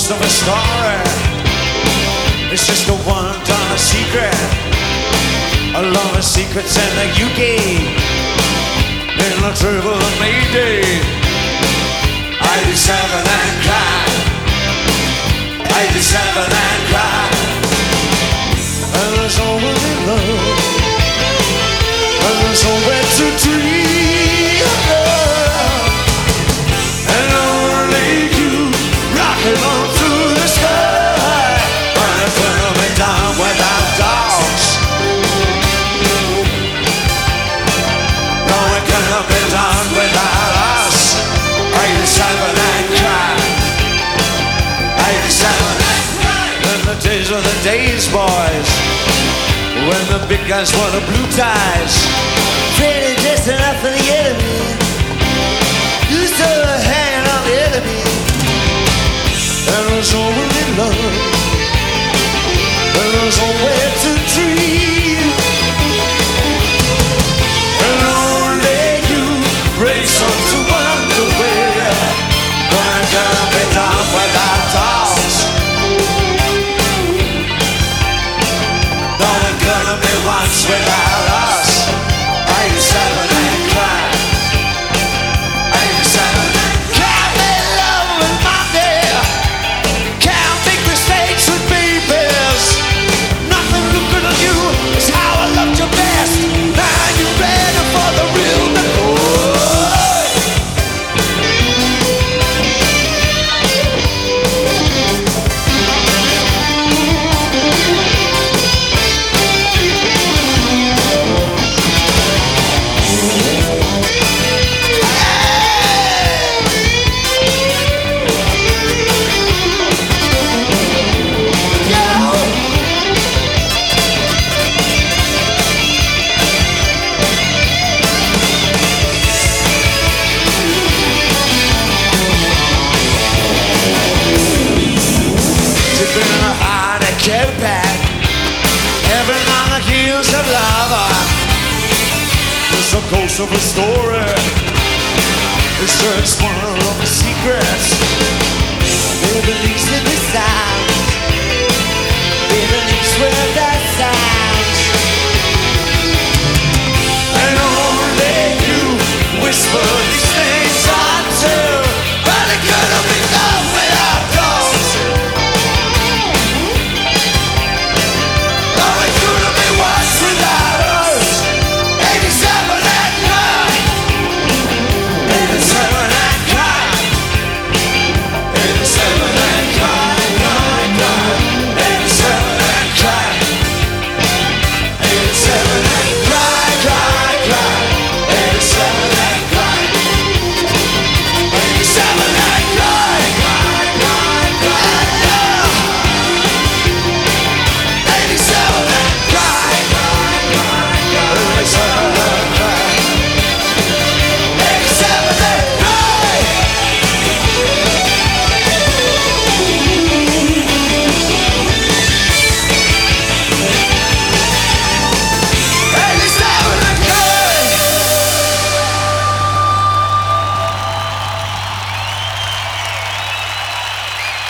ghost of a story. It's just a one-dollar secret. A lot of secrets in the UK. In the trouble of Mayday. 87 and cry. 87 and cry. And there's only love. And there's nowhere to dream. And only you rocking on through the sky. And it's gonna be done without dogs. No, it cannot be done without us. 87 and cry. 87 and cry. In the days of the days, boys, when the big guys wore the blue ties, feeling just enough for the enemy. Used to hang on the enemy. There was only love. There was nowhere to dream. And only you race on to underwear. But gonna be done without dogs. No one gonna be once without us. 87 and cry. 87 and can't be love with Monday. Can't make mistakes with babies. Nothing looking at you is how I loved you best. Now you're ready for the real McCoy. Heaven on the heels of lava. It's a ghost of a story. It's just one of the secrets. They believes in the sound. They believes with the sound.